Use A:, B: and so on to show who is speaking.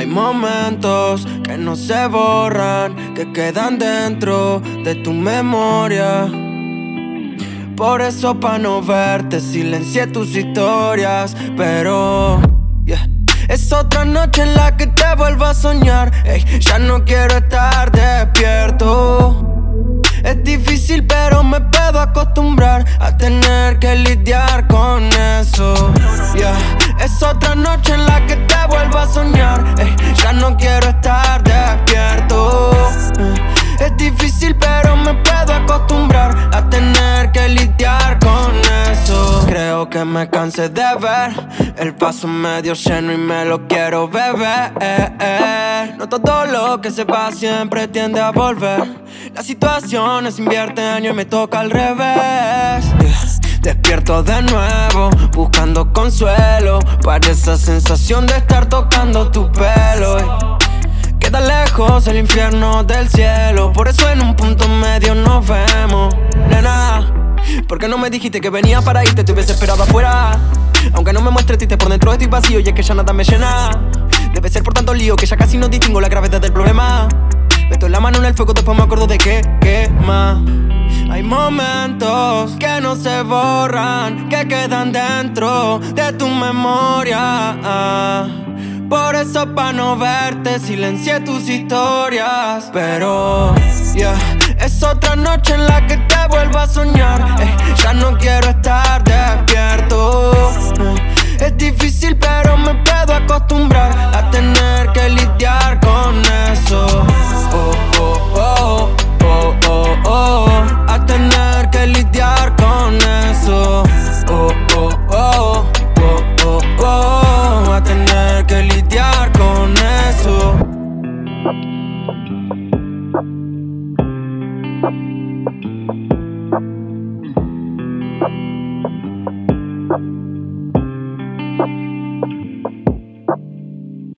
A: Hay momentos que no se borran, que quedan dentro de tu memoria. Por eso pa' no verte silencié tus historias. Pero es otra noche en la que te vuelvo a soñar. Ey, ya no quiero estar despierto. Es difícil pero me puedo acostumbrar a tener que lidiar con eso. Es otra noche en la que te vuelvo a soñar. Ey, ya no quiero estar despierto. Es difícil pero me puedo acostumbrar a tener que lidiar con eso. Creo que me cansé de ver el vaso medio lleno y me lo quiero beber. No todo lo que se va siempre tiende a volver. Las situaciones invierten y me toca al revés. Despierto de nuevo, buscando consuelo para esa sensación de estar tocando tu pelo. Queda lejos el infierno del cielo, por eso en un punto medio nos vemos. Nena, ¿por qué no me dijiste que venía para irte? Te hubiese esperado afuera. Aunque no me muestres triste, por dentro estoy vacío y es que ya nada me llena. Debe ser por tanto lío que ya casi no distingo la gravedad del problema. Meto la mano en el fuego, después me acuerdo de que quema. Hay momentos que no se borran, que quedan dentro de tu memoria. Por eso pa' no verte silencié tus historias. Pero es otra noche en la que te vuelvo a soñar. Ya no quiero